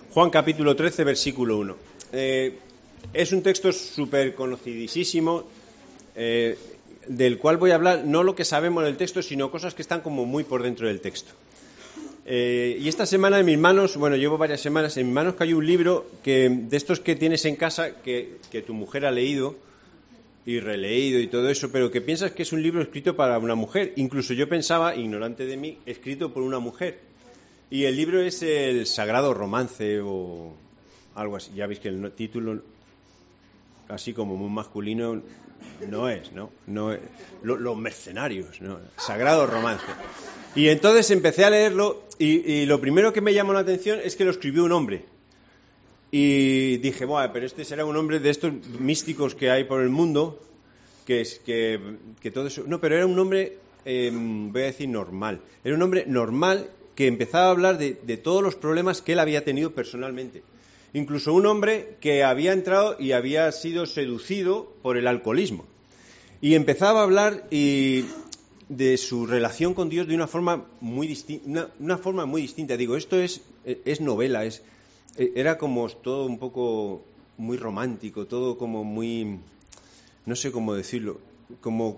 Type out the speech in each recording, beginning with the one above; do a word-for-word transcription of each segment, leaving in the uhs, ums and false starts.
Juan capítulo trece, versículo uno. Eh, es un texto súper conocidísimo, eh, del cual voy a hablar, no lo que sabemos del texto, sino cosas que están como muy por dentro del texto. Eh, y esta semana en mis manos, bueno, llevo varias semanas, en mis manos cayó un libro que, de estos que tienes en casa, que, que tu mujer ha leído y releído y todo eso, pero que piensas que es un libro escrito para una mujer. Incluso yo pensaba, ignorante de mí, escrito por una mujer. Y el libro es el Sagrado Romance o algo así. Ya veis que el título, así como muy masculino, no es, ¿no? no es, lo, los mercenarios, ¿no? Sagrado Romance. Y entonces empecé a leerlo y, y lo primero que me llamó la atención es que lo escribió un hombre. Y dije, bueno, pero este será un hombre de estos místicos que hay por el mundo, que es que, que todo eso... No, pero era un hombre, eh, voy a decir normal. Era un hombre normal que empezaba a hablar de, de todos los problemas que él había tenido personalmente. Incluso un hombre que había entrado y había sido seducido por el alcoholismo. Y empezaba a hablar y, de su relación con Dios de una forma muy distinta. Una, una forma muy distinta. Digo, esto es, es novela, es, era como todo un poco muy romántico, todo como muy, no sé cómo decirlo, como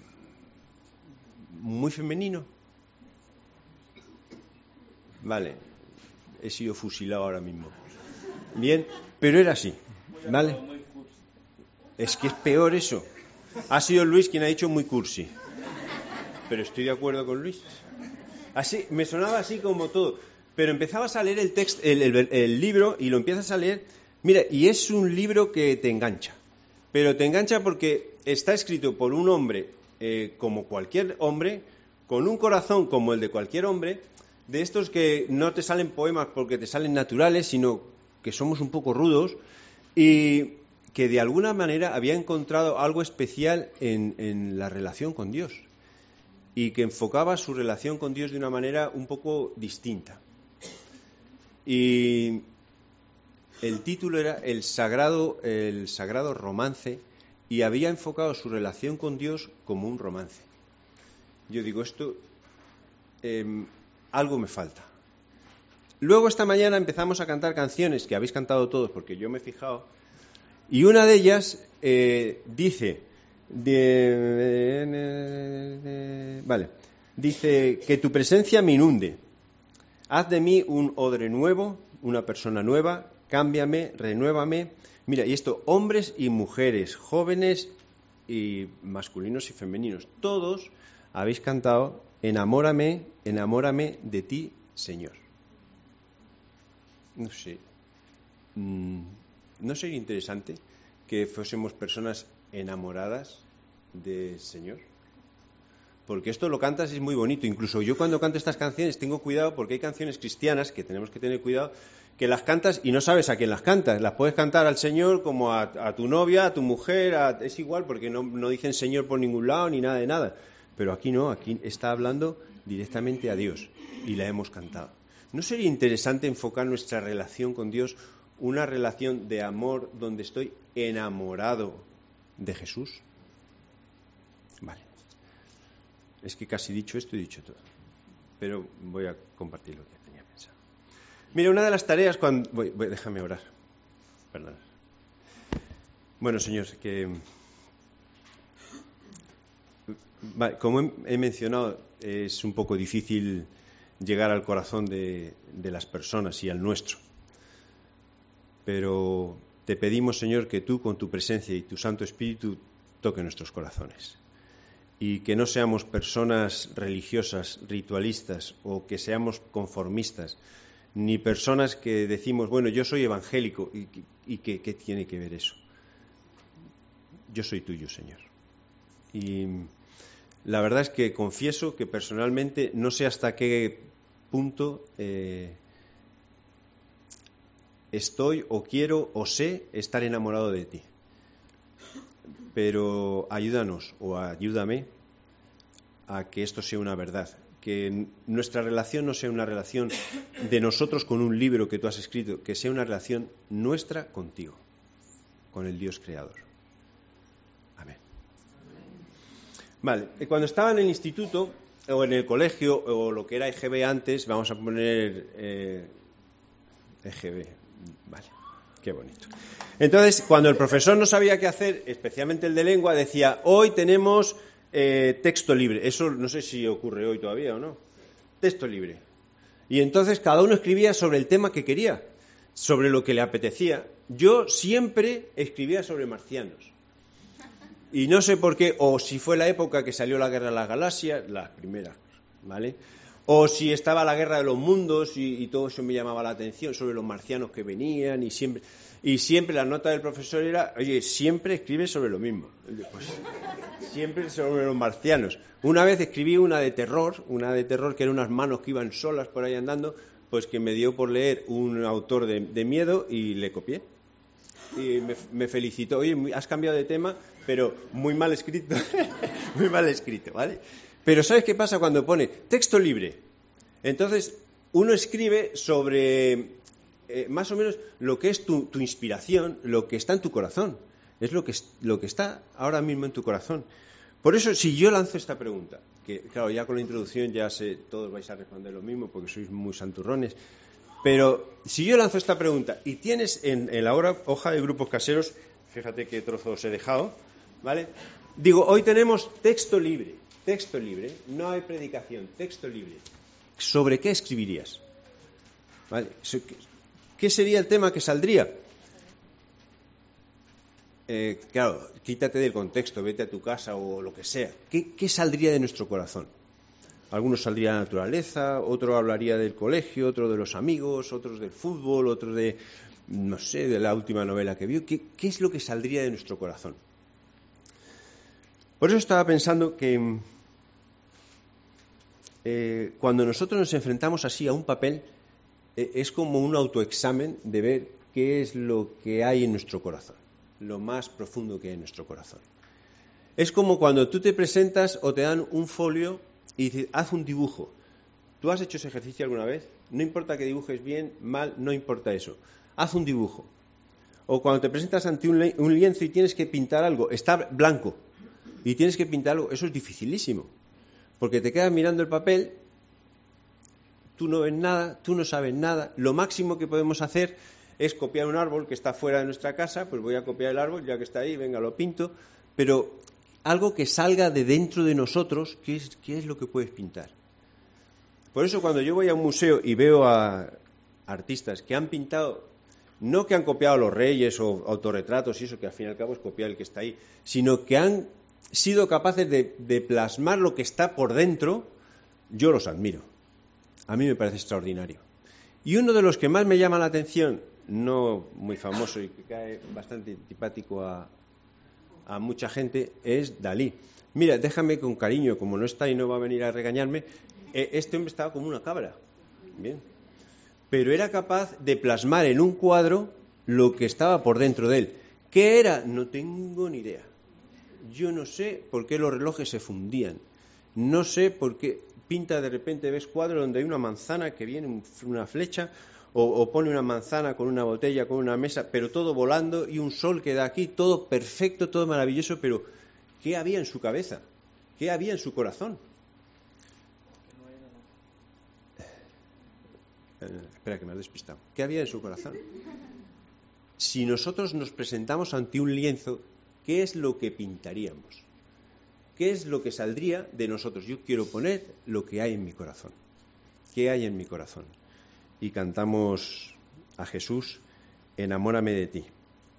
muy femenino. Vale, he sido fusilado ahora mismo. Bien, pero era así, ¿vale? Es que es peor eso. Ha sido Luis quien ha dicho muy cursi. Pero estoy de acuerdo con Luis. Así, me sonaba así como todo. Pero empezabas a leer el texto, el, el, el libro y lo empiezas a leer. Mira, y es un libro que te engancha. Pero te engancha porque está escrito por un hombre, eh, como cualquier hombre, con un corazón como el de cualquier hombre, de estos que no te salen poemas porque te salen naturales, sino que somos un poco rudos, y que de alguna manera había encontrado algo especial en, en la relación con Dios, y que enfocaba su relación con Dios de una manera un poco distinta. Y el título era El Sagrado, el Sagrado Romance, y había enfocado su relación con Dios como un romance. Yo digo, esto... Eh, algo me falta. Luego esta mañana empezamos a cantar canciones que habéis cantado todos porque yo me he fijado, y una de ellas eh, dice de, de, de, vale dice que tu presencia me inunde, haz de mí un odre nuevo, una persona nueva, cámbiame, renuévame. Mira, y esto, hombres y mujeres, jóvenes y masculinos y femeninos, todos habéis cantado enamórame, enamórame de ti, Señor. No sé, ¿no sería interesante que fuésemos personas enamoradas del Señor? Porque esto lo cantas y es muy bonito. Incluso yo cuando canto estas canciones tengo cuidado, porque hay canciones cristianas que tenemos que tener cuidado, que las cantas y no sabes a quién las cantas. Las puedes cantar al Señor como a, a tu novia, a tu mujer, a, es igual, porque no, no dicen Señor por ningún lado ni nada de nada. Pero aquí no, aquí está hablando directamente a Dios y la hemos cantado. ¿No sería interesante enfocar nuestra relación con Dios, una relación de amor donde estoy enamorado de Jesús? Vale. Es que casi dicho esto he dicho todo. Pero voy a compartir lo que tenía pensado. Mira, una de las tareas cuando... Voy, voy, déjame orar. Perdón. Bueno, Señor, que... Como he mencionado, es un poco difícil llegar al corazón de, de las personas y al nuestro. Pero te pedimos, Señor, que tú con tu presencia y tu Santo Espíritu toque nuestros corazones. Y que no seamos personas religiosas, ritualistas, o que seamos conformistas, ni personas que decimos, bueno, yo soy evangélico, y, y que, ¿qué tiene que ver eso? Yo soy tuyo, Señor. Y... la verdad es que confieso que personalmente no sé hasta qué punto eh, estoy o quiero o sé estar enamorado de ti. Pero ayúdanos o ayúdame a que esto sea una verdad, que nuestra relación no sea una relación de nosotros con un libro que tú has escrito, que sea una relación nuestra contigo, con el Dios creador. Vale, cuando estaba en el instituto o en el colegio o lo que era E G B antes, vamos a poner eh, E G B, Vale, qué bonito. Entonces, cuando el profesor no sabía qué hacer, especialmente el de lengua, decía, hoy tenemos eh, texto libre. Eso no sé si ocurre hoy todavía o no. Texto libre. Y entonces cada uno escribía sobre el tema que quería, sobre lo que le apetecía. Yo siempre escribía sobre marcianos. Y no sé por qué, o si fue la época que salió la Guerra de las Galaxias, la primera, ¿vale? O si estaba la Guerra de los Mundos y, y todo eso me llamaba la atención, sobre los marcianos que venían y siempre... Y siempre la nota del profesor era, oye, siempre escribe sobre lo mismo. Pues, siempre sobre los marcianos. Una vez escribí una de terror, una de terror que eran unas manos que iban solas por ahí andando, pues que me dio por leer un autor de, de miedo y le copié. Y me, me felicitó, oye, has cambiado de tema, pero muy mal escrito, muy mal escrito, ¿vale? Pero ¿sabes qué pasa cuando pone texto libre? Entonces, uno escribe sobre... Eh, más o menos lo que es tu, tu inspiración, lo que está en tu corazón. Es lo que, lo que está ahora mismo en tu corazón. Por eso, si yo lanzo esta pregunta, que claro, ya con la introducción ya sé, todos vais a responder lo mismo porque sois muy santurrones, pero si yo lanzo esta pregunta y tienes en, en la hoja de grupos caseros, fíjate qué trozos he dejado, ¿vale? Digo, hoy tenemos texto libre, texto libre, no hay predicación, texto libre. ¿Sobre qué escribirías? ¿Vale? ¿Qué sería el tema que saldría? Eh, claro, quítate del contexto, vete a tu casa o lo que sea. ¿Qué, qué saldría de nuestro corazón? Algunos saldría de la naturaleza, otro hablaría del colegio, otro de los amigos, otros del fútbol, otros de, no sé, de la última novela que vio. ¿Qué, qué es lo que saldría de nuestro corazón? Por eso estaba pensando que eh, cuando nosotros nos enfrentamos así a un papel, es como un autoexamen de ver qué es lo que hay en nuestro corazón, lo más profundo que hay en nuestro corazón. Es como cuando tú te presentas o te dan un folio y dices, haz un dibujo. ¿Tú has hecho ese ejercicio alguna vez? No importa que dibujes bien, mal, no importa eso. Haz un dibujo. O cuando te presentas ante un, un lienzo y tienes que pintar algo, está blanco, y tienes que pintar algo, eso es dificilísimo, porque te quedas mirando el papel. Tú no ves nada, tú no sabes nada. Lo máximo que podemos hacer es copiar un árbol que está fuera de nuestra casa, pues voy a copiar el árbol, ya que está ahí, venga, lo pinto. Pero algo que salga de dentro de nosotros, ¿qué es, qué es lo que puedes pintar? Por eso cuando yo voy a un museo y veo a artistas que han pintado, no que han copiado los reyes o autorretratos y eso, que al fin y al cabo es copiar el que está ahí, sino que han sido capaces de, de plasmar lo que está por dentro, yo los admiro. A mí me parece extraordinario. Y uno de los que más me llama la atención, no muy famoso y que cae bastante antipático a, a mucha gente, es Dalí. Mira, déjame con cariño, como no está y no va a venir a regañarme, eh, este hombre estaba como una cabra. Bien. Pero era capaz de plasmar en un cuadro lo que estaba por dentro de él. ¿Qué era? No tengo ni idea. Yo no sé por qué los relojes se fundían. No sé por qué pinta de repente, ves cuadros donde hay una manzana que viene una flecha o, o pone una manzana con una botella, con una mesa, pero todo volando y un sol que da aquí, todo perfecto, todo maravilloso, pero ¿qué había en su cabeza? ¿Qué había en su corazón? Eh, espera, que me has despistado. ¿Qué había en su corazón? Si nosotros nos presentamos ante un lienzo, ¿qué es lo que pintaríamos? ¿Qué es lo que saldría de nosotros? Yo quiero poner lo que hay en mi corazón. ¿Qué hay en mi corazón? Y cantamos a Jesús, enamórame de ti.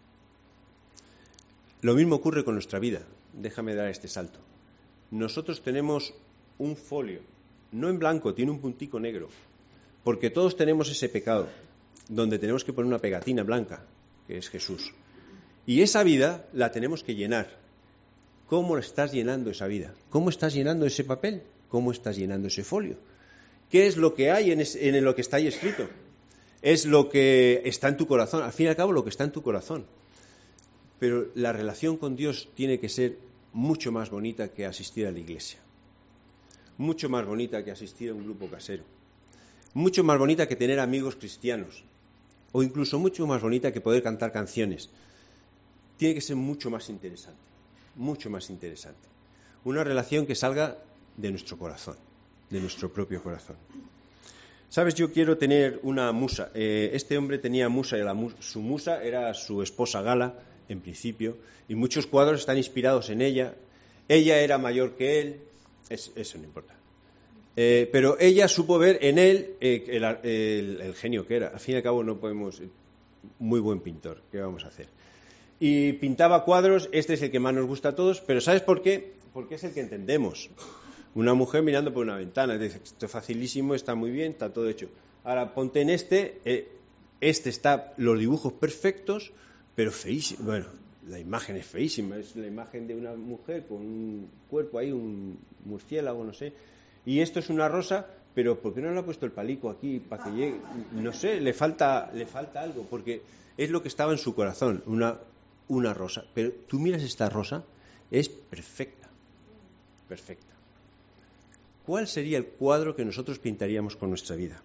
Lo mismo ocurre con nuestra vida. Déjame dar este salto. Nosotros tenemos un folio, no en blanco, tiene un puntico negro, porque todos tenemos ese pecado, donde tenemos que poner una pegatina blanca, que es Jesús. Y esa vida la tenemos que llenar. ¿Cómo estás llenando esa vida? ¿Cómo estás llenando ese papel? ¿Cómo estás llenando ese folio? ¿Qué es lo que hay en, ese, en lo que está ahí escrito? Es lo que está en tu corazón. Al fin y al cabo, lo que está en tu corazón. Pero la relación con Dios tiene que ser mucho más bonita que asistir a la iglesia. Mucho más bonita que asistir a un grupo casero. Mucho más bonita que tener amigos cristianos. O incluso mucho más bonita que poder cantar canciones. Tiene que ser mucho más interesante. Mucho más interesante. Una relación que salga de nuestro corazón, de nuestro propio corazón. Sabes, yo quiero tener una musa. Eh, este hombre tenía musa y la mu- su musa era su esposa Gala, en principio, y muchos cuadros están inspirados en ella. Ella era mayor que él, es, eso no importa. Eh, pero ella supo ver en él eh, el, el, el genio que era. Al fin y al cabo no podemos... Muy buen pintor, ¿qué vamos a hacer? Y pintaba cuadros, este es el que más nos gusta a todos, pero ¿sabes por qué? Porque es el que entendemos. Una mujer mirando por una ventana, dice, esto es facilísimo, está muy bien, está todo hecho. Ahora ponte en este, eh, este está, los dibujos perfectos, pero feísimo. Bueno, la imagen es feísima, es la imagen de una mujer con un cuerpo ahí, un murciélago, no sé. Y esto es una rosa, pero ¿por qué no le ha puesto el palico aquí para que llegue? No sé, le falta, le falta algo, porque es lo que estaba en su corazón, una, una rosa. Pero tú miras esta rosa, es perfecta, perfecta. ¿Cuál sería el cuadro que nosotros pintaríamos con nuestra vida?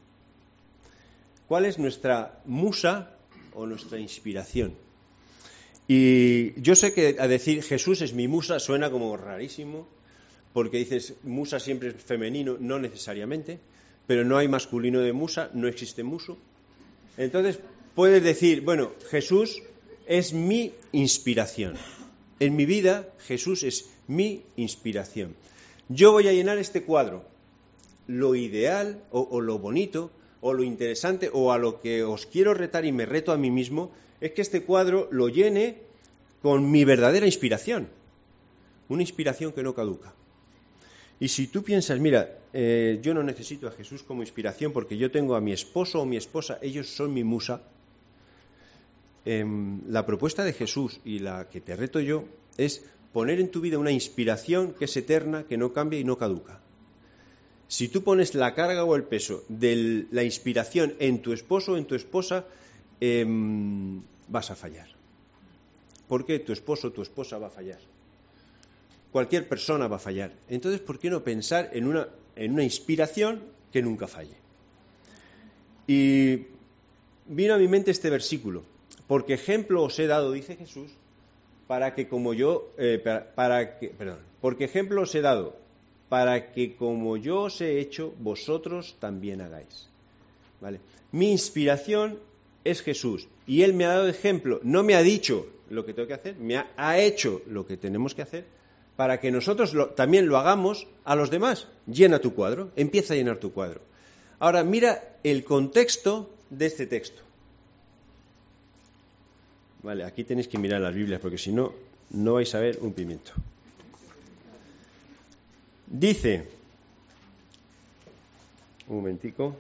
¿Cuál es nuestra musa o nuestra inspiración? Y yo sé que a decir Jesús es mi musa suena como rarísimo, porque dices musa siempre es femenino, no necesariamente, pero no hay masculino de musa, no existe muso. Entonces puedes decir, bueno, Jesús es mi inspiración. En mi vida Jesús es mi inspiración. Yo voy a llenar este cuadro. Lo ideal o, o lo bonito o lo interesante o a lo que os quiero retar y me reto a mí mismo es que este cuadro lo llene con mi verdadera inspiración. Una inspiración que no caduca. Y si tú piensas, mira, eh, yo no necesito a Jesús como inspiración porque yo tengo a mi esposo o mi esposa, ellos son mi musa. Eh, la propuesta de Jesús y la que te reto yo es poner en tu vida una inspiración que es eterna, que no cambia y no caduca. Si tú pones la carga o el peso de la inspiración en tu esposo o en tu esposa, eh, vas a fallar. ¿Por qué? Tu esposo o tu esposa va a fallar. Cualquier persona va a fallar. Entonces, ¿por qué no pensar en una, en una inspiración que nunca falle? Y vino a mi mente este versículo. Porque ejemplo os he dado, dice Jesús, para que como yo, eh, para, para que, perdón, porque ejemplo os he dado, para que como yo os he hecho, vosotros también hagáis. ¿Vale? Mi inspiración es Jesús. Y Él me ha dado ejemplo. No me ha dicho lo que tengo que hacer, me ha, ha hecho lo que tenemos que hacer, para que nosotros lo, también lo hagamos a los demás. Llena tu cuadro, empieza a llenar tu cuadro. Ahora, mira el contexto de este texto. Vale, aquí tenéis que mirar las Biblias, porque si no, no vais a ver un pimiento. Dice, un momentico,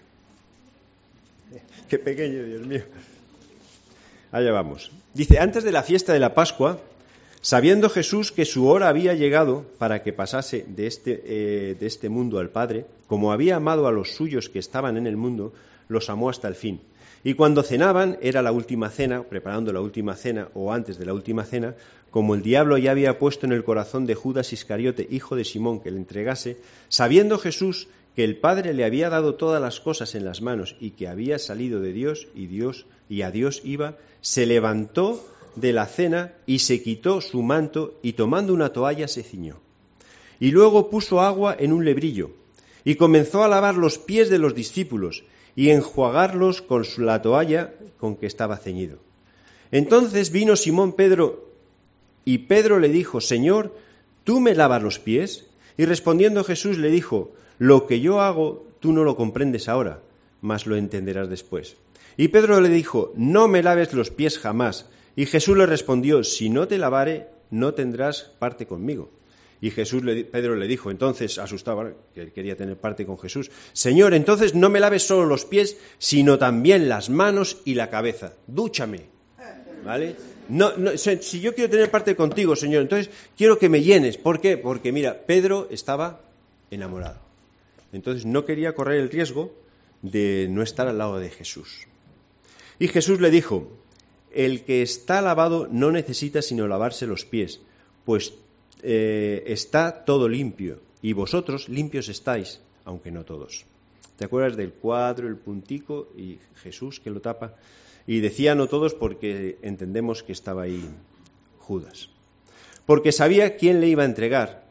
qué pequeño, Dios mío. Allá vamos. Dice, antes de la fiesta de la Pascua, sabiendo Jesús que su hora había llegado para que pasase de este, eh, de este mundo al Padre, como había amado a los suyos que estaban en el mundo, los amó hasta el fin. Y cuando cenaban, era la última cena, preparando la última cena o antes de la última cena, como el diablo ya había puesto en el corazón de Judas Iscariote, hijo de Simón, que le entregase, sabiendo Jesús que el Padre le había dado todas las cosas en las manos y que había salido de Dios y Dios y a Dios iba, se levantó de la cena y se quitó su manto y tomando una toalla se ciñó. Y luego puso agua en un lebrillo y comenzó a lavar los pies de los discípulos y enjuagarlos con la toalla con que estaba ceñido. Entonces vino Simón Pedro y Pedro le dijo, Señor, ¿tú me lavas los pies? Y respondiendo Jesús le dijo, lo que yo hago tú no lo comprendes ahora, mas lo entenderás después. Y Pedro le dijo, no me laves los pies jamás. Y Jesús le respondió, si no te lavare, no tendrás parte conmigo. Y Jesús le, Pedro le dijo, entonces, asustado, que él quería tener parte con Jesús, Señor, entonces no me laves solo los pies, sino también las manos y la cabeza. Dúchame, ¿vale? No, no, si yo quiero tener parte contigo, Señor, entonces quiero que me llenes. ¿Por qué? Porque, mira, Pedro estaba enamorado. Entonces no quería correr el riesgo de no estar al lado de Jesús. Y Jesús le dijo, el que está lavado no necesita sino lavarse los pies, pues eh, está todo limpio, y vosotros limpios estáis, aunque no todos. ¿Te acuerdas del cuadro, el puntico y Jesús que lo tapa? Y decía no todos porque entendemos que estaba ahí Judas. Porque sabía quién le iba a entregar,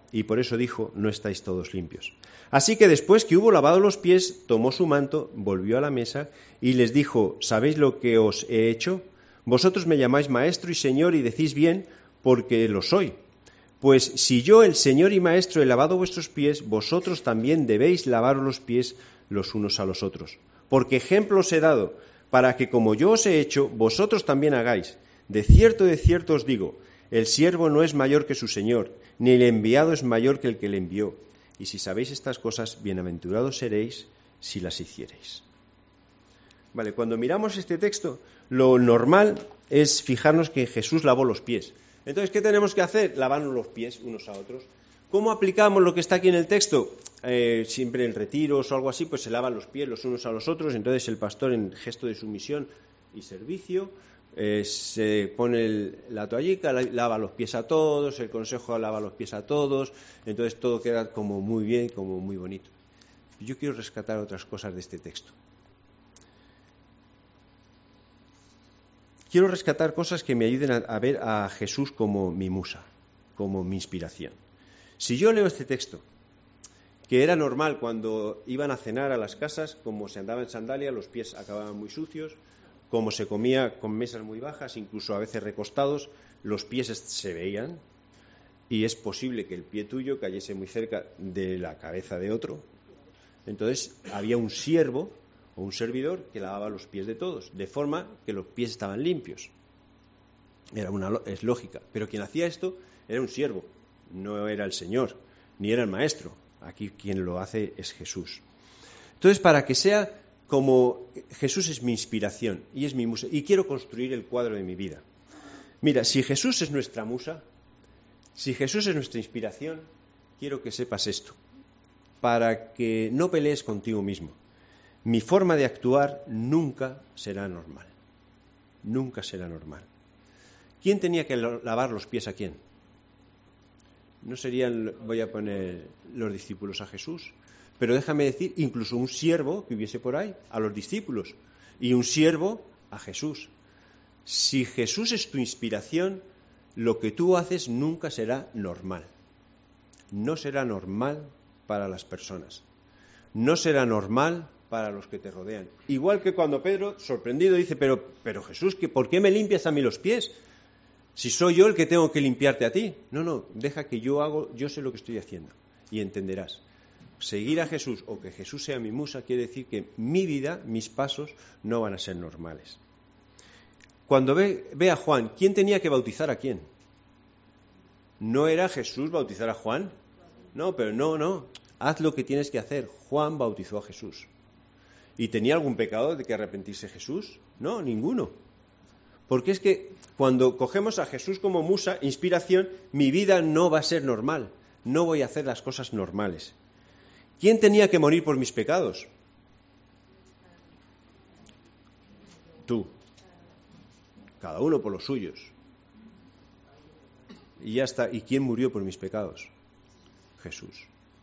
y por eso dijo, no estáis todos limpios. Así que después que hubo lavado los pies, tomó su manto, volvió a la mesa y les dijo, ¿sabéis lo que os he hecho? Vosotros me llamáis maestro y señor y decís bien, porque lo soy. Pues si yo, el señor y maestro, he lavado vuestros pies, vosotros también debéis lavaros los pies los unos a los otros. Porque ejemplo os he dado, para que como yo os he hecho, vosotros también hagáis. De cierto, de cierto os digo, el siervo no es mayor que su señor, ni el enviado es mayor que el que le envió. Y si sabéis estas cosas, bienaventurados seréis si las hiciereis. Vale, cuando miramos este texto, lo normal es fijarnos que Jesús lavó los pies. Entonces, ¿qué tenemos que hacer? Lavarnos los pies unos a otros. ¿Cómo aplicamos lo que está aquí en el texto? Eh, siempre en retiros o algo así, pues se lavan los pies los unos a los otros. Entonces el pastor, en gesto de sumisión y servicio, eh, se pone el, la toallica, lava los pies a todos, el consejo lava los pies a todos. Entonces todo queda como muy bien, como muy bonito. Yo quiero rescatar otras cosas de este texto. Quiero rescatar cosas que me ayuden a, a ver a Jesús como mi musa, como mi inspiración. Si yo leo este texto, que era normal cuando iban a cenar a las casas, como se andaba en sandalia, los pies acababan muy sucios, como se comía con mesas muy bajas, incluso a veces recostados, los pies se veían y es posible que el pie tuyo cayese muy cerca de la cabeza de otro. Entonces había un siervo o un servidor que lavaba los pies de todos, de forma que los pies estaban limpios. Era una, es lógica, pero quien hacía esto era un siervo, no era el Señor, ni era el Maestro. Aquí quien lo hace es Jesús. Entonces, para que sea como Jesús es mi inspiración y es mi musa, y quiero construir el cuadro de mi vida. Mira, si Jesús es nuestra musa, si Jesús es nuestra inspiración, quiero que sepas esto, para que no pelees contigo mismo. Mi forma de actuar nunca será normal. Nunca será normal. ¿Quién tenía que lavar los pies a quién? No serían, voy a poner, los discípulos a Jesús, pero déjame decir, incluso un siervo que hubiese por ahí, a los discípulos, y un siervo a Jesús. Si Jesús es tu inspiración, lo que tú haces nunca será normal. No será normal para las personas. No será normal para los que te rodean. Igual que cuando Pedro, sorprendido, dice, pero, pero Jesús, ¿por qué me limpias a mí los pies? Si soy yo el que tengo que limpiarte a ti. No, no, deja que yo hago, yo sé lo que estoy haciendo. Y entenderás. Seguir a Jesús o que Jesús sea mi musa quiere decir que mi vida, mis pasos, no van a ser normales. Cuando ve, ve a Juan, ¿quién tenía que bautizar a quién? ¿No era Jesús bautizar a Juan? No, pero no, no. Haz lo que tienes que hacer. Juan bautizó a Jesús. ¿Y tenía algún pecado de que arrepentirse Jesús? No, ninguno. Porque es que cuando cogemos a Jesús como musa, inspiración, mi vida no va a ser normal. No voy a hacer las cosas normales. ¿Quién tenía que morir por mis pecados? Tú. Cada uno por los suyos. Y ya está. ¿Y quién murió por mis pecados? Jesús.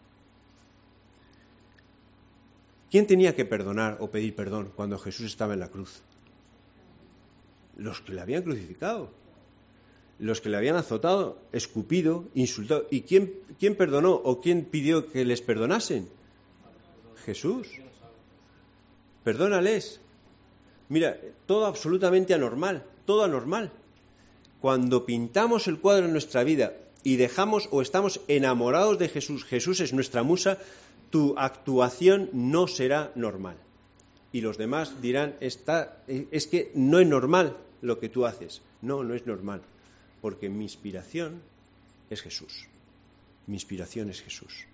¿Quién tenía que perdonar o pedir perdón cuando Jesús estaba en la cruz? Los que le habían crucificado, los que le habían azotado, escupido, insultado. ¿Y quién, quién perdonó o quién pidió que les perdonasen? Jesús. Perdónales. Mira, todo absolutamente anormal, todo anormal. Cuando pintamos el cuadro en nuestra vida y dejamos o estamos enamorados de Jesús, Jesús es nuestra musa, tu actuación no será normal. Y los demás dirán, está, es que no es normal lo que tú haces. No, no es normal, porque mi inspiración es Jesús. Mi inspiración es Jesús.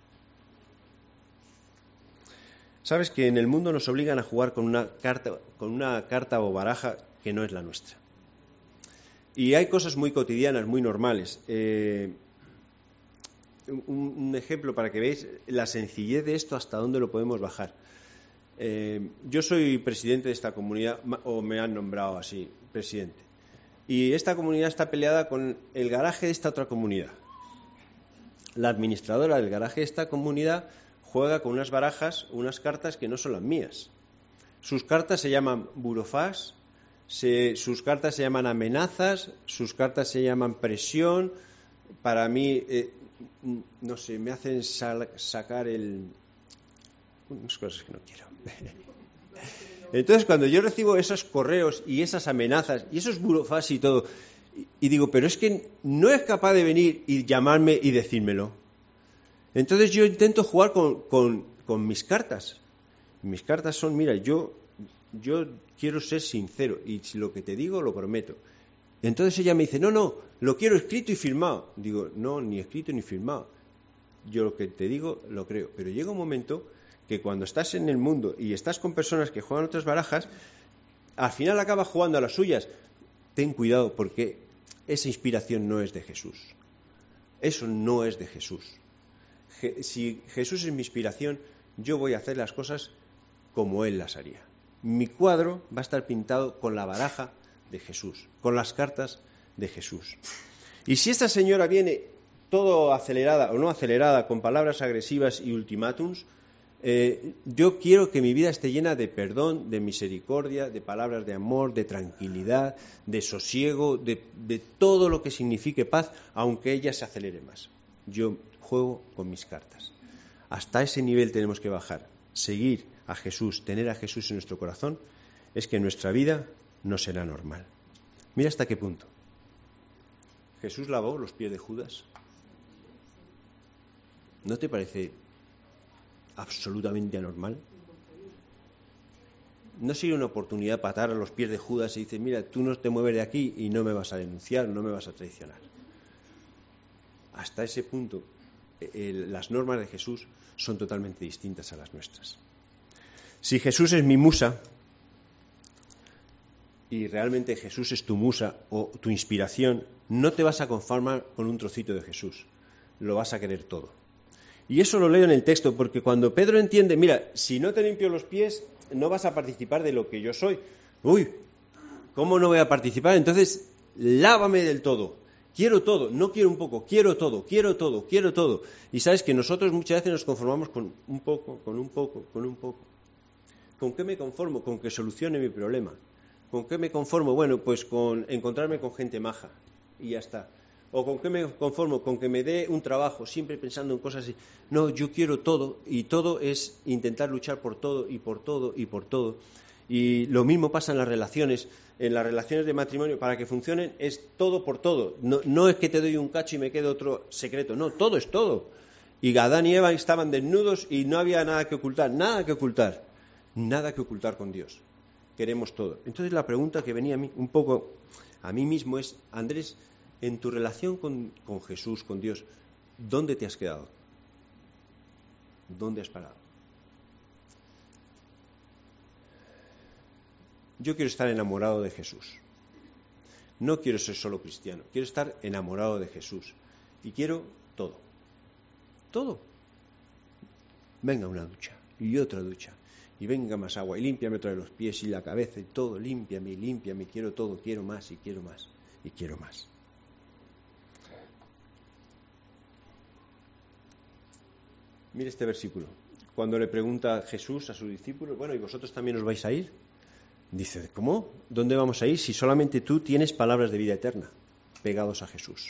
Sabes que en el mundo nos obligan a jugar con una carta, con una carta o baraja que no es la nuestra. Y hay cosas muy cotidianas, muy normales. Eh, un, un ejemplo para que veáis la sencillez de esto, hasta dónde lo podemos bajar. Eh, yo soy presidente de esta comunidad, o me han nombrado así, presidente. Y esta comunidad está peleada con el garaje de esta otra comunidad. La administradora del garaje de esta comunidad juega con unas barajas, unas cartas que no son las mías. Sus cartas se llaman burofax, se, sus cartas se llaman amenazas, sus cartas se llaman presión. Para mí, eh, no sé, me hacen sal, sacar el... unas cosas que no quiero. Entonces, cuando yo recibo esos correos y esas amenazas y esos burofax y todo, y, y digo, pero es que no es capaz de venir y llamarme y decírmelo. Entonces yo intento jugar con, con, con mis cartas. Mis cartas son, mira, yo, yo quiero ser sincero y si lo que te digo lo prometo. Entonces ella me dice, no, no, lo quiero escrito y firmado. Digo, no, ni escrito ni firmado. Yo lo que te digo lo creo. Pero llega un momento que cuando estás en el mundo y estás con personas que juegan otras barajas, al final acabas jugando a las suyas. Ten cuidado porque esa inspiración no es de Jesús. Eso no es de Jesús. Je- si Jesús es mi inspiración, yo voy a hacer las cosas como Él las haría. Mi cuadro va a estar pintado con la baraja de Jesús, con las cartas de Jesús. Y si esta señora viene todo acelerada o no acelerada, con palabras agresivas y ultimátums, eh, yo quiero que mi vida esté llena de perdón, de misericordia, de palabras de amor, de tranquilidad, de sosiego, de, de todo lo que signifique paz, aunque ella se acelere más. Yo juego con mis cartas. Hasta ese nivel tenemos que bajar. Seguir a Jesús, tener a Jesús en nuestro corazón, es que nuestra vida no será normal. Mira hasta qué punto. Jesús lavó los pies de Judas. ¿No te parece absolutamente anormal? ¿No sería una oportunidad para atar a los pies de Judas y decir, mira, tú no te mueves de aquí y no me vas a denunciar, no me vas a traicionar? Hasta ese punto, eh, las normas de Jesús son totalmente distintas a las nuestras. Si Jesús es mi musa, y realmente Jesús es tu musa o tu inspiración, no te vas a conformar con un trocito de Jesús, lo vas a querer todo. Y eso lo leo en el texto, porque cuando Pedro entiende, mira, si no te limpio los pies, no vas a participar de lo que yo soy. Uy, ¿cómo no voy a participar? Entonces, lávame del todo. Quiero todo, no quiero un poco, quiero todo, quiero todo, quiero todo. Y sabes que nosotros muchas veces nos conformamos con un poco, con un poco, con un poco. ¿Con qué me conformo? Con que solucione mi problema. ¿Con qué me conformo? Bueno, pues con encontrarme con gente maja y ya está. ¿O con qué me conformo? Con que me dé un trabajo, siempre pensando en cosas así. No, yo quiero todo y todo es intentar luchar por todo y por todo y por todo. Y lo mismo pasa en las relaciones. En las relaciones de matrimonio, para que funcionen, es todo por todo. No, no es que te doy un cacho y me quede otro secreto. No, todo es todo. Y Adán y Eva estaban desnudos y no había nada que ocultar. Nada que ocultar. Nada que ocultar con Dios. Queremos todo. Entonces la pregunta que venía a mí un poco a mí mismo es, Andrés, en tu relación con, con Jesús, con Dios, ¿dónde te has quedado? ¿Dónde has parado? Yo quiero estar enamorado de Jesús. No quiero ser solo cristiano, quiero estar enamorado de Jesús. Y quiero todo. Todo. Venga una ducha y otra ducha. Y venga más agua, y límpiame otra vez los pies y la cabeza y todo, límpiame y límpiame, quiero todo, quiero más y quiero más y quiero más. Mire este versículo. Cuando le pregunta Jesús a sus discípulos, bueno, ¿y vosotros también os vais a ir? Dice, ¿cómo? ¿Dónde vamos a ir si solamente tú tienes palabras de vida eterna pegados a Jesús?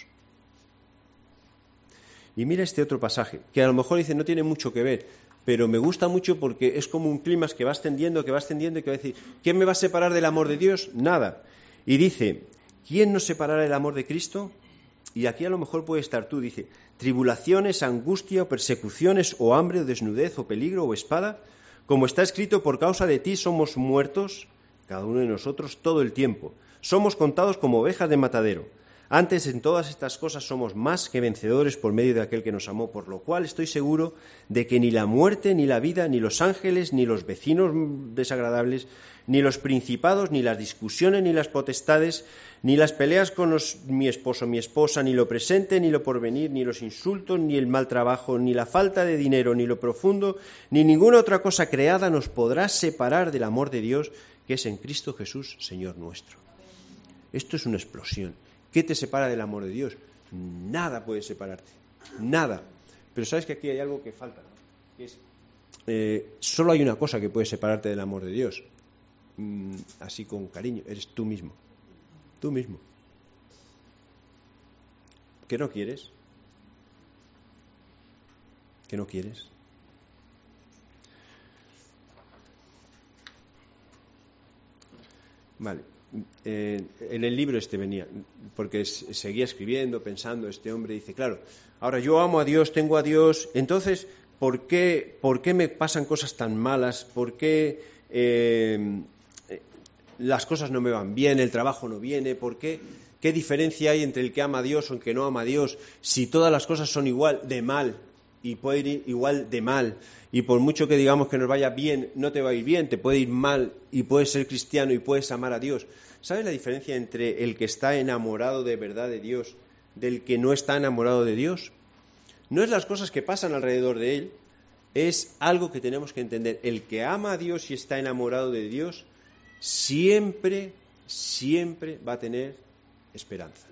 Y mira este otro pasaje, que a lo mejor dice no tiene mucho que ver, pero me gusta mucho porque es como un clímax que va ascendiendo, que va ascendiendo y que va a decir, ¿quién me va a separar del amor de Dios? Nada. Y dice, ¿quién nos separará del amor de Cristo? Y aquí a lo mejor puede estar tú, dice, tribulaciones, angustia, o persecuciones, o hambre, o desnudez, o peligro, o espada, como está escrito, por causa de ti somos muertos, cada uno de nosotros, todo el tiempo. Somos contados como ovejas de matadero. Antes, en todas estas cosas somos más que vencedores por medio de aquel que nos amó, por lo cual estoy seguro de que ni la muerte, ni la vida, ni los ángeles, ni los vecinos desagradables, ni los principados, ni las discusiones, ni las potestades, ni las peleas con los, mi esposo, mi esposa, ni lo presente, ni lo porvenir, ni los insultos, ni el mal trabajo, ni la falta de dinero, ni lo profundo, ni ninguna otra cosa creada nos podrá separar del amor de Dios, que es en Cristo Jesús, Señor nuestro. Esto es una explosión. ¿Qué te separa del amor de Dios? Nada puede separarte, nada. Pero sabes que aquí hay algo que falta, ¿no? Que es, eh, solo hay una cosa que puede separarte del amor de Dios, mm, así con cariño, eres tú mismo, tú mismo. ¿Qué no quieres? ¿Que no quieres? Vale. Eh, en el libro este venía, porque seguía escribiendo, pensando, este hombre dice, claro, ahora yo amo a Dios, tengo a Dios, entonces, ¿por qué, por qué me pasan cosas tan malas? ¿Por qué eh, las cosas no me van bien, el trabajo no viene? ¿Por qué? ¿Qué diferencia hay entre el que ama a Dios o el que no ama a Dios? Si todas las cosas son igual de mal y puede ir igual de mal, y por mucho que digamos que nos vaya bien, no te va a ir bien, te puede ir mal y puedes ser cristiano y puedes amar a Dios. ¿Sabes la diferencia entre el que está enamorado de verdad de Dios del que no está enamorado de Dios? No es las cosas que pasan alrededor de él, es algo que tenemos que entender. El que ama a Dios y está enamorado de Dios siempre, siempre va a tener esperanza.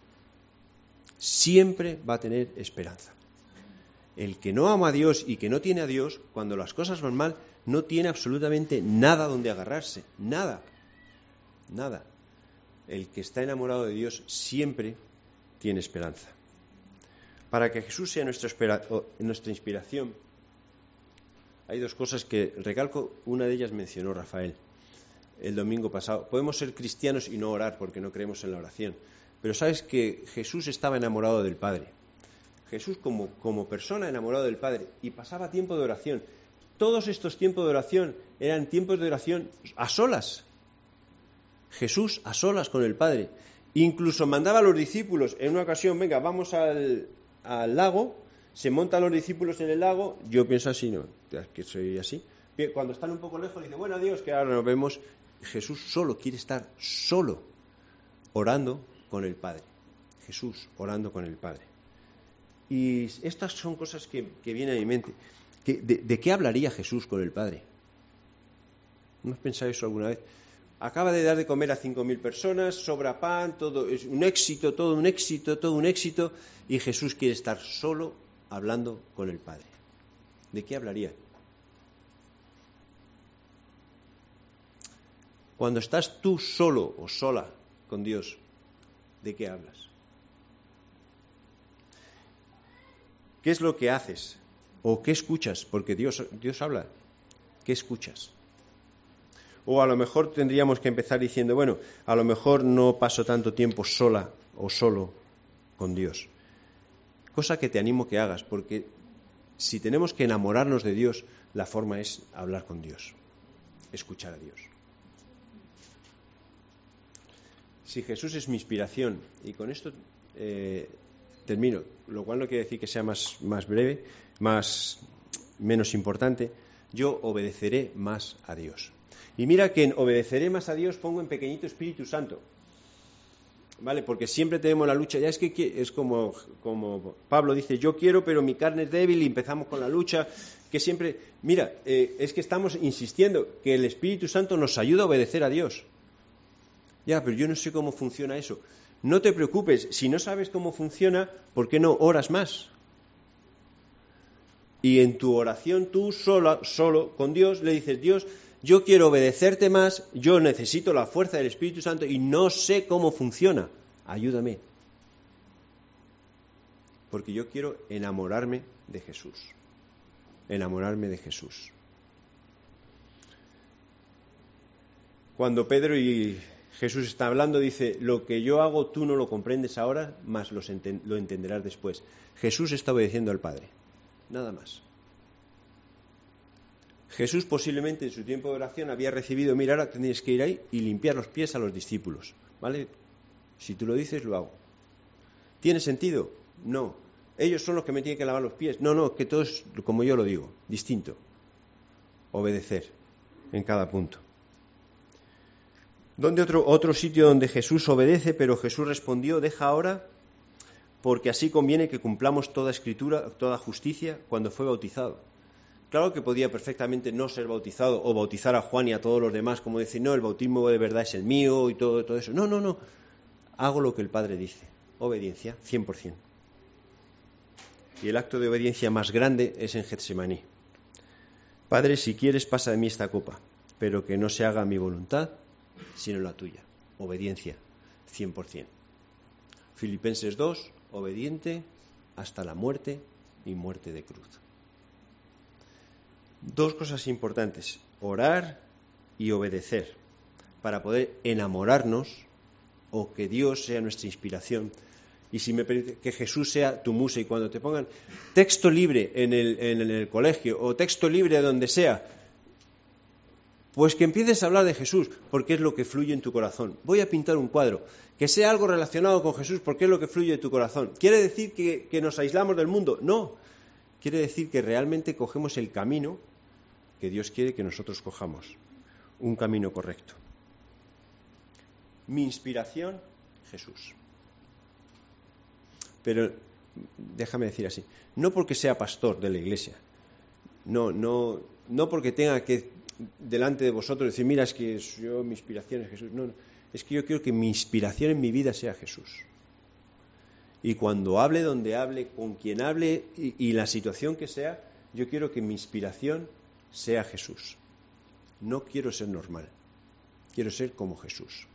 Siempre va a tener esperanza. El que no ama a Dios y que no tiene a Dios, cuando las cosas van mal, no tiene absolutamente nada donde agarrarse. Nada. Nada. El que está enamorado de Dios siempre tiene esperanza. Para que Jesús sea nuestra, espera, nuestra inspiración, hay dos cosas que recalco. Una de ellas mencionó Rafael el domingo pasado. Podemos ser cristianos y no orar porque no creemos en la oración. Pero sabes que Jesús estaba enamorado del Padre. Jesús como, como persona enamorado del Padre, y pasaba tiempo de oración. Todos estos tiempos de oración eran tiempos de oración a solas. Jesús a solas con el Padre. Incluso mandaba a los discípulos en una ocasión, venga, vamos al, al lago, se montan los discípulos en el lago, yo pienso así, no, que soy así. Cuando están un poco lejos, dice, bueno, adiós, que ahora nos vemos. Jesús solo quiere estar solo, orando con el Padre. Jesús orando con el Padre. Y estas son cosas que, que vienen a mi mente. ¿De, ¿De qué hablaría Jesús con el Padre? ¿No has pensado eso alguna vez? Acaba de dar de comer a cinco mil personas, sobra pan, todo es un éxito, todo un éxito, todo un éxito, y Jesús quiere estar solo hablando con el Padre. ¿De qué hablaría? Cuando estás tú solo o sola con Dios, ¿de qué hablas? ¿Qué es lo que haces? ¿O qué escuchas? Porque Dios, Dios habla. ¿Qué escuchas? O a lo mejor tendríamos que empezar diciendo, bueno, a lo mejor no paso tanto tiempo sola o solo con Dios. Cosa que te animo que hagas, porque si tenemos que enamorarnos de Dios, la forma es hablar con Dios, escuchar a Dios. Si Jesús es mi inspiración, y con esto eh, termino, lo cual no quiere decir que sea más, más breve, más, menos importante, yo obedeceré más a Dios. Y mira que en obedeceré más a Dios pongo en pequeñito Espíritu Santo, ¿vale? Porque siempre tenemos la lucha, ya es que es como, como Pablo dice, yo quiero pero mi carne es débil, y empezamos con la lucha, que siempre, mira, eh, es que estamos insistiendo que el Espíritu Santo nos ayuda a obedecer a Dios. Ya, pero yo no sé cómo funciona eso. No te preocupes, si no sabes cómo funciona, ¿por qué no oras más? Y en tu oración tú sola, solo con Dios le dices, Dios, yo quiero obedecerte más, yo necesito la fuerza del Espíritu Santo y no sé cómo funciona. Ayúdame. Porque yo quiero enamorarme de Jesús. Enamorarme de Jesús. Cuando Pedro y Jesús están hablando, dice, lo que yo hago tú no lo comprendes ahora, mas lo entenderás después. Jesús está obedeciendo al Padre. Nada más. Jesús posiblemente en su tiempo de oración había recibido, mira, ahora tienes que ir ahí y limpiar los pies a los discípulos, ¿vale? Si tú lo dices, lo hago. ¿Tiene sentido? No. Ellos son los que me tienen que lavar los pies. No, no, que todo es como yo lo digo, distinto. Obedecer en cada punto. ¿Dónde otro, otro sitio donde Jesús obedece, pero Jesús respondió, deja ahora, porque así conviene que cumplamos toda escritura, toda justicia, cuando fue bautizado? Claro que podía perfectamente no ser bautizado o bautizar a Juan y a todos los demás, como decir, no, el bautismo de verdad es el mío y todo, todo eso. No, no, no. Hago lo que el Padre dice. Obediencia, cien por ciento. Y el acto de obediencia más grande es en Getsemaní. Padre, si quieres, pasa de mí esta copa, pero que no se haga mi voluntad, sino la tuya. Obediencia, cien por ciento. Filipenses dos, obediente hasta la muerte y muerte de cruz. Dos cosas importantes, orar y obedecer, para poder enamorarnos o que Dios sea nuestra inspiración. Y si me permite, que Jesús sea tu musa, y cuando te pongan texto libre en el, en el colegio o texto libre donde sea, pues que empieces a hablar de Jesús, porque es lo que fluye en tu corazón. Voy a pintar un cuadro, que sea algo relacionado con Jesús, porque es lo que fluye en tu corazón. ¿Quiere decir que, que nos aislamos del mundo? No. Quiere decir que realmente cogemos el camino que Dios quiere que nosotros cojamos, un camino correcto. Mi inspiración, Jesús. Pero déjame decir así, no porque sea pastor de la iglesia, no, no, no porque tenga que delante de vosotros decir, mira, es que yo, mi inspiración es Jesús. No, no, es que yo quiero que mi inspiración en mi vida sea Jesús. Y cuando hable, donde hable, con quien hable y, y la situación que sea, yo quiero que mi inspiración sea Jesús. No quiero ser normal, quiero ser como Jesús.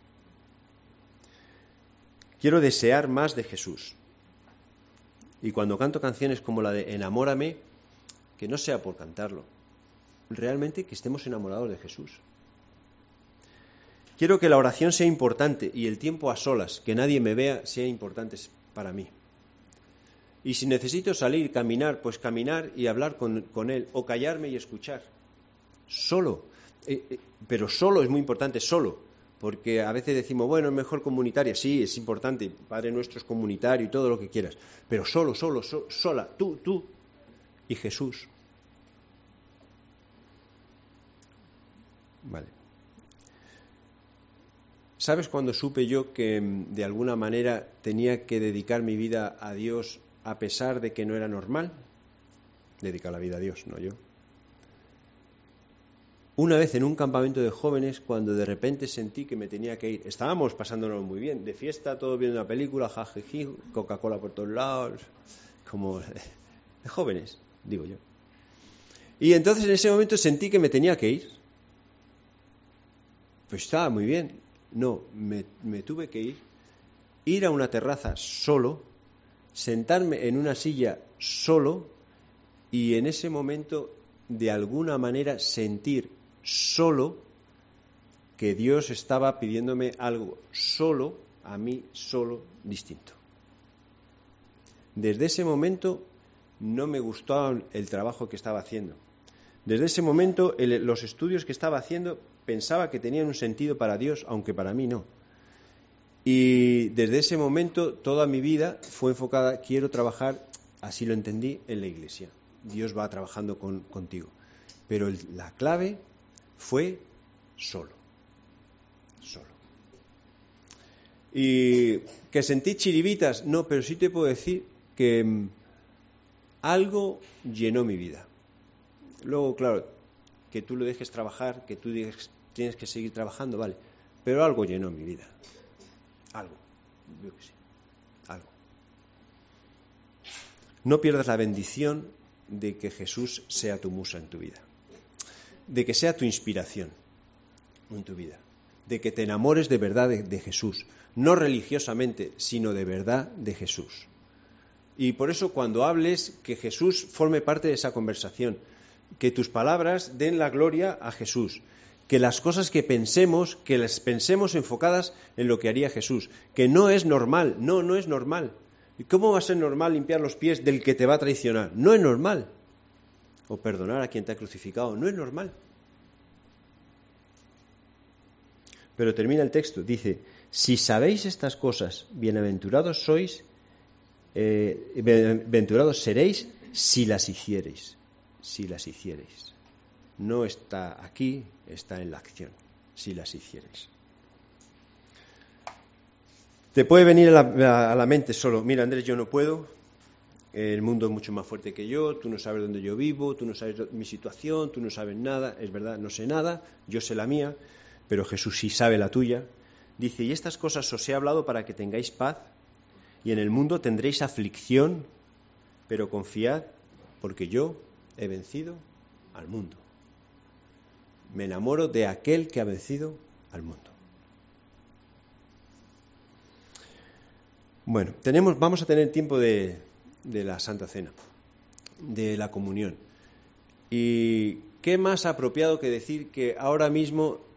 Quiero desear más de Jesús. Y cuando canto canciones como la de Enamórame, que no sea por cantarlo, realmente que estemos enamorados de Jesús. Quiero que la oración sea importante y el tiempo a solas, que nadie me vea, sea importante para mí. Y si necesito salir, caminar, pues caminar y hablar con, con Él, o callarme y escuchar. Solo, eh, eh, pero solo es muy importante, solo. Porque a veces decimos, bueno, es mejor comunitaria. Sí, es importante, Padre Nuestro es comunitario y todo lo que quieras. Pero solo, solo, so, sola, tú, tú y Jesús. Vale. ¿Sabes cuándo supe yo que de alguna manera tenía que dedicar mi vida a Dios a pesar de que no era normal? Dedicar la vida a Dios, no yo. Una vez en un campamento de jóvenes, cuando de repente sentí que me tenía que ir, estábamos pasándonos muy bien, de fiesta, todos viendo una película, jajají, Coca-Cola por todos lados, como de jóvenes, digo yo. Y entonces en ese momento sentí que me tenía que ir. Pues estaba muy bien. No, me, me tuve que ir, ir a una terraza solo, sentarme en una silla solo y en ese momento de alguna manera sentir solo que Dios estaba pidiéndome algo solo, a mí solo, distinto. Desde ese momento no me gustaba el trabajo que estaba haciendo. Desde ese momento el, los estudios que estaba haciendo pensaba que tenían un sentido para Dios, aunque para mí no. Y desde ese momento toda mi vida fue enfocada, quiero trabajar, así lo entendí, en la iglesia. Dios va trabajando con, contigo. Pero el, la clave fue solo. Solo. Y que sentí chiribitas, no, pero sí te puedo decir que um, algo llenó mi vida. Luego, claro, que tú lo dejes trabajar, que tú digas, tienes que seguir trabajando, vale, pero algo llenó mi vida. Algo. Yo que sí. Algo. No pierdas la bendición de que Jesús sea tu musa en tu vida. De que sea tu inspiración en tu vida. De que te enamores de verdad de, de Jesús. No religiosamente, sino de verdad de Jesús. Y por eso cuando hables, que Jesús forme parte de esa conversación. Que tus palabras den la gloria a Jesús. Que las cosas que pensemos, que las pensemos enfocadas en lo que haría Jesús. Que no es normal, no, no es normal. ¿Y cómo va a ser normal limpiar los pies del que te va a traicionar? No es normal. O perdonar a quien te ha crucificado, no es normal. Pero termina el texto, dice, si sabéis estas cosas, bienaventurados sois, eh, bienaventurados seréis si las hiciereis. Si las hiciereis. No está aquí, está en la acción. Si las hiciereis. Te puede venir a la, a la mente solo, mira Andrés, yo no puedo, el mundo es mucho más fuerte que yo, tú no sabes dónde yo vivo, tú no sabes mi situación, tú no sabes nada, es verdad, no sé nada, yo sé la mía, pero Jesús sí sabe la tuya. Dice, y estas cosas os he hablado para que tengáis paz, y en el mundo tendréis aflicción, pero confiad, porque yo he vencido al mundo. Me enamoro de aquel que ha vencido al mundo. Bueno, tenemos, vamos a tener tiempo de, de la Santa Cena, de la comunión. Y qué más apropiado que decir que ahora mismo